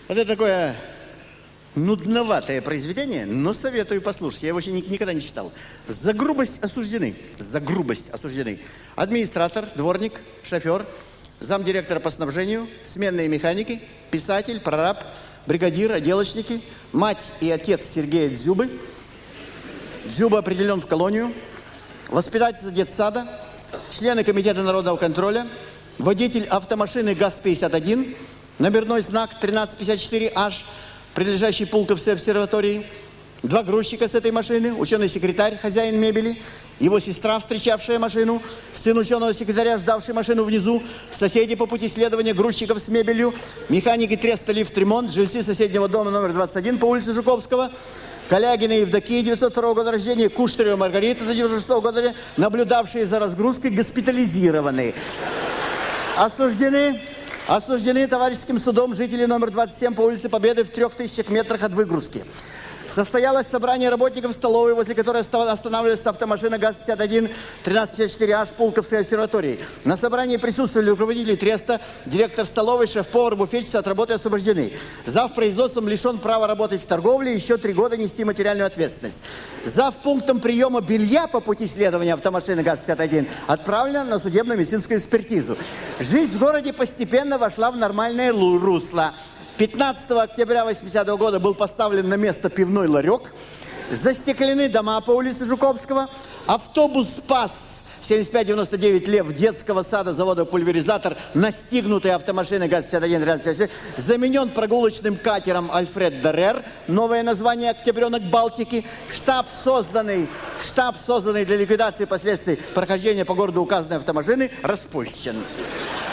Это такое нудноватое произведение, но советую послушать. Я его еще никогда не читал. За грубость осуждены. За грубость осуждены. Администратор, дворник, шофер, замдиректора по снабжению, сменные механики, писатель, прораб, бригадир, отделочники, мать и отец Сергея Дзюбы. Дзюба определен в колонию. Воспитательница детсада, члены комитета народного контроля, водитель автомашины ГАЗ-51, номерной знак 1354H, принадлежащий Пулковской обсерватории, 2 грузчика с этой машины, ученый-секретарь, хозяин мебели, его сестра, встречавшая машину, сын ученого-секретаря, ждавший машину внизу, соседи по пути следования грузчиков с мебелью, механики треста лифт-ремонт, жильцы соседнего дома номер 21 по улице Жуковского, Калягина Евдокия, 902 года рождения, Куштарева Маргарита, 96 года рождения, наблюдавшие за разгрузкой, госпитализированы. Осуждены товарищеским судом жители номер 27 по улице Победы в 3000 метрах от выгрузки. Состоялось собрание работников столовой, возле которой останавливалась автомашина ГАЗ-51 1354H Пулковской обсерватории. На собрании присутствовали руководители треста, директор столовой, шеф-повар, буфетчица от работы освобождены. Зав. Производством лишен права работать в торговле и еще 3 года нести материальную ответственность. Зав. Пунктом приема белья по пути следования автомашины ГАЗ-51 отправлена на судебно-медицинскую экспертизу. Жизнь в городе постепенно вошла в нормальное русло. 15 октября 80-го года был поставлен на место пивной ларек, застеклены дома по улице Жуковского, автобус спас 7599 Лев детского сада завода «Пульверизатор», настигнутый автомашиной ГАЗ-51, заменен прогулочным катером «Альфред Даррер», новое название «Октябренок Балтики», штаб, созданный для ликвидации последствий прохождения по городу указанной автомашины, распущен.